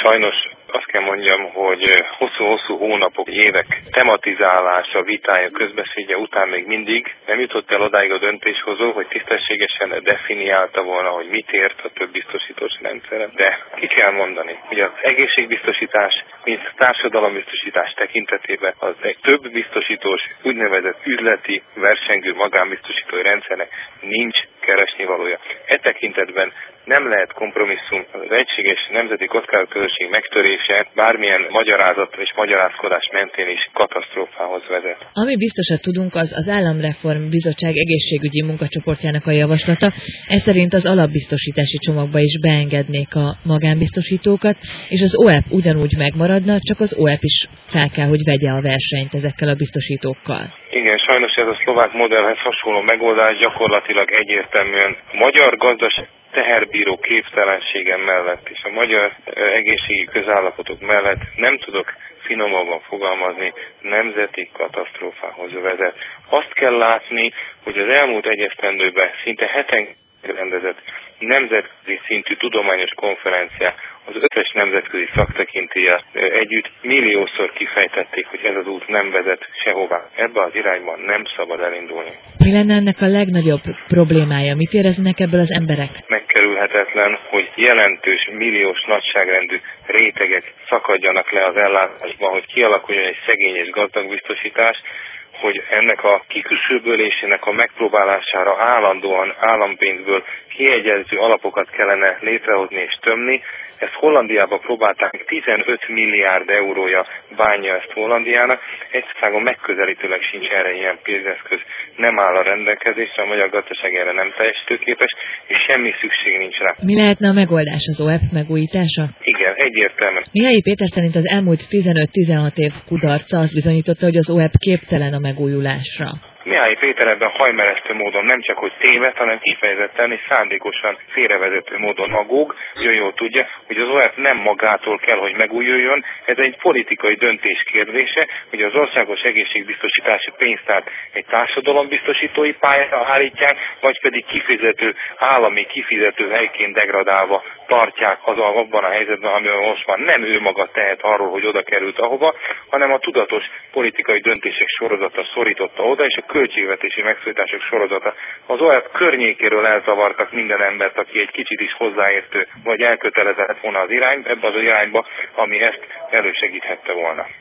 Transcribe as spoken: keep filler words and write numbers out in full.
Sajnos azt kell mondjam, hogy hosszú-hosszú hónapok, évek tematizálása, vitája, közbeszédje után még mindig nem jutott el odáig a döntéshozó, hogy tisztességesen definiálta volna, hogy mit ért a több biztosítós rendszere. De ki kell mondani, hogy az egészségbiztosítás, mint társadalombiztosítás tekintetében az egy több biztosítós, úgynevezett üzleti, versengő magánbiztosítói rendszernek nincs keresnivalója. E tekintetben nem lehet kompromisszum, az egységes nemzeti kockázatközösség megtörése bármilyen magyarázat és magyarázkodás mentén is katasztrófához vezet. Ami biztosat tudunk, az az Államreform Bizottság egészségügyi munkacsoportjának a javaslata. Ez szerint az alapbiztosítási csomagba is beengednék a magánbiztosítókat, és az o e pé ugyanúgy megmaradna, csak az o e pé is fel kell, hogy vegye a versenyt ezekkel a biztosítókkal. Igen, sajnos ez a szlovák modellhez hasonló megoldás gyakorlatilag egyértelműen a magyar gazdaság teherbíró képtelensége mellett és a magyar egészségi közállapotok mellett nem tudok finomabban fogalmazni, nemzeti katasztrófához vezet. Azt kell látni, hogy az elmúlt egy esztendőben szinte heten rendezett nemzetközi szintű tudományos konferenciák az ötös nemzetközi szaktekintéllyel együtt milliószor kifejtették, hogy ez az út nem vezet sehová. Ebbe az irányban nem szabad elindulni. Mi lenne ennek a legnagyobb problémája? Mit éreznek ebből az emberek? Megkerülhetetlen, hogy jelentős, milliós nagyságrendű rétegek szakadjanak le az ellátásban, hogy kialakuljon egy szegény és gazdag biztosítás, hogy ennek a kiküszöbölésének a megpróbálására állandóan állampénzből kiegyező alapokat kellene létrehozni és tömni. Ezt Hollandiában próbálták, tizenöt milliárd eurója bánja ezt Hollandiának. Egyszerűen megközelítőleg sincs erre ilyen pénzeszköz. Nem áll a rendelkezésre, a magyar gazdaság erre nem teljesítőképes, és semmi szükség nincs rá. Mi lehetne a megoldás, az o e pé megújítása? Igen, egyértelműen. Mihály Péter szerint az elmúlt tizenöt-tizenhat év kudarca azt bizonyította, hogy az o e pé képtelen a megújulásra. Mihály Péter ebben hajmeresztő módon nem csak hogy téved, hanem kifejezetten és szándékosan félrevezető módon agóg, jól jól tudja, hogy az o e pé nem magától kell, hogy megújuljon, ez egy politikai döntés kérdése, hogy az országos egészségbiztosítási pénztárt egy társadalombiztosítói pályára állítják, vagy pedig kifizető, állami kifizető helyként degradálva tartják az abban a helyzetben, amiben most van. Nem ő maga tehet arról, hogy oda került ahova, hanem a tudatos politikai döntések sorozata szorította oda, és a költségvetési megszorítások sorozata. Az o e pé környékéről elzavartak minden embert, aki egy kicsit is hozzáértő, vagy elkötelezett volna az irány, ebbe az irányba, ami ezt elősegíthette volna.